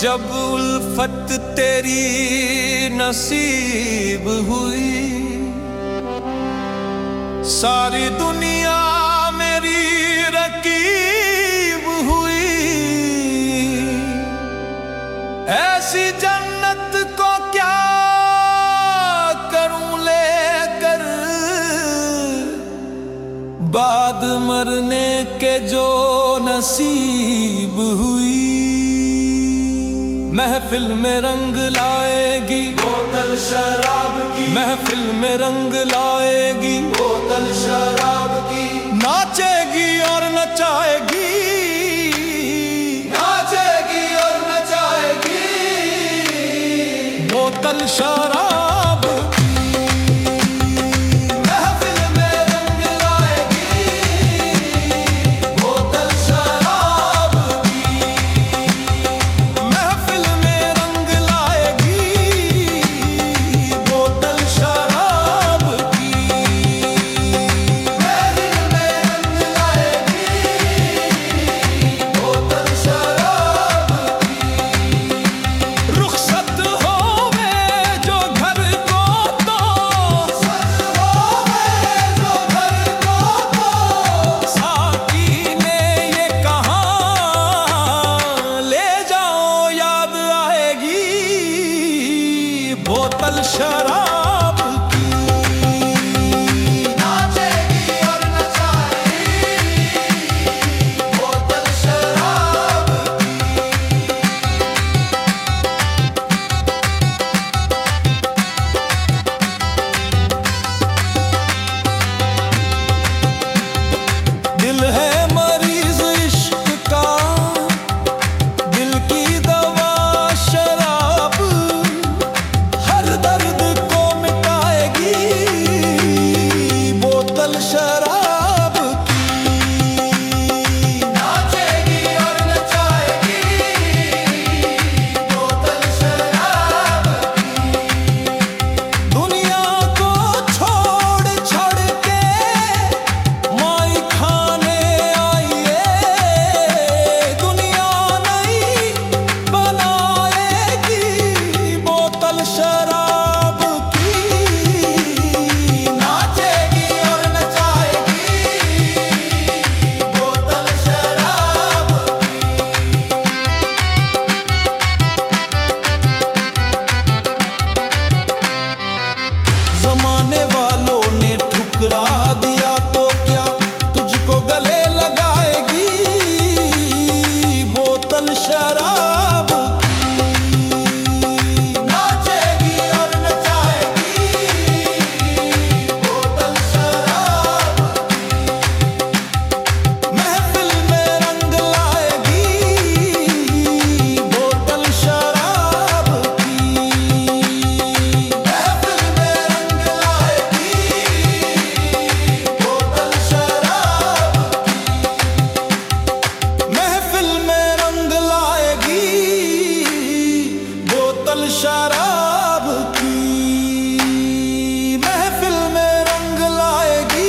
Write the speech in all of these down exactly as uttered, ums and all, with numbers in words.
जब उल्फत तेरी नसीब हुई, सारी दुनिया मेरी रकीब हुई। ऐसी जन्नत को क्या करूं लेकर, बाद मरने के जो नसीब हुई। महफिल में रंग लाएगी बोतल शराब की, महफिल में रंग लाएगी बोतल शराब की। नाचेगी और नचाएगी, नाचेगी और नचाएगी बोतल शराब की। महफिल में रंग लाएगी बोतल शराब की, महफिल में रंग लाएगी बोतल शराब की। महफिल में रंग लाएगी बोतल शराब की। रुखसत होवे जो घर को तो, रुखसत होवे जो घर को तो, साकी ने ये कहा ले जाओ याद आएगी बोतल शराब की। नाचेगी और नचाएगी बोतल शराब की। दिल है मरीज इश्क का, दिल की दवा शराब, हर दर्द को मिटाएगी बोतल शराब की। नाचेगी और नचाएगी बोतल शराब की। दुनिया को छोड़ छोड़ के माई खाने आइए, दुनिया नहीं बनाएगी बोतल शराब की। नाचेगी और नचाएगी बोतल शराब की। जमाने वालों ने ठुकरा दिया तो क्या, तुझको गले लगाएगी बोतल शराब की। नाचेगी और नचाएगी बोतल शराब की। महफिल में रंग लाएगी बोतल शराब की। महफिल में रंग लाएगी बोतल शराब की। महफिल में रंग लाएगी बोतल शराब की। महफिल में रंग लाएगी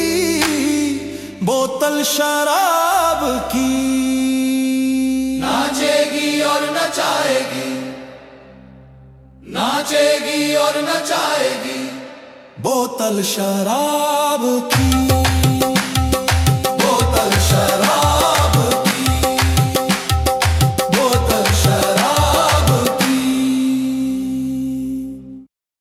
बोतल शराब की। नाचेगी और नचाएगी, नाचेगी और नचाएगी बोतल शराब की।